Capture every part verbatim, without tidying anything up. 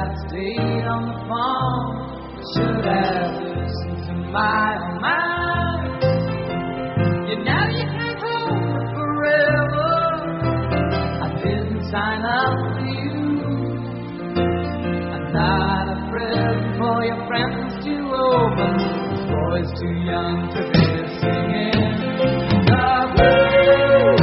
have stayed on the phone. I should have listened to my own mind. You know you can't hold me forever. I didn't sign up for you. I'm not a present for your friends to open. The boy's too young to be singing the blues.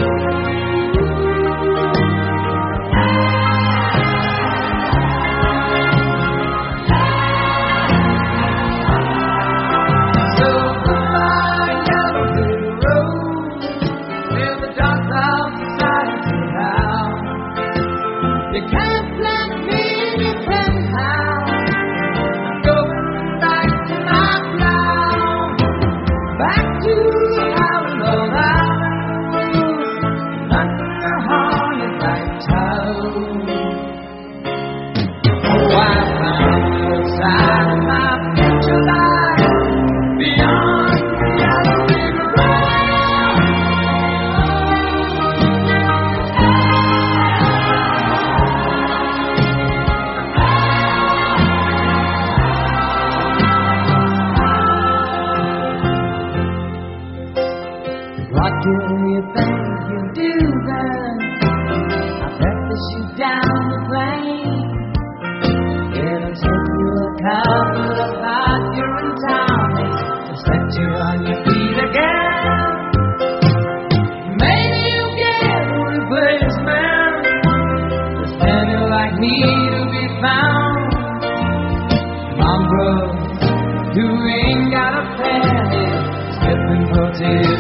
You can't let me depend how I'm going back to my ground, back to how we love out under the haunted light tower. Oh, I found the side of my future life beyond the yellow brick road. What do you think you do then? I breakfast you down the plane. It'll take you a couple of hours you're in town. It'll set you on your feet again. Maybe you'll get a replacement. There's plenty like me to be found. Mongrels who ain't got a penny, skipping potatoes.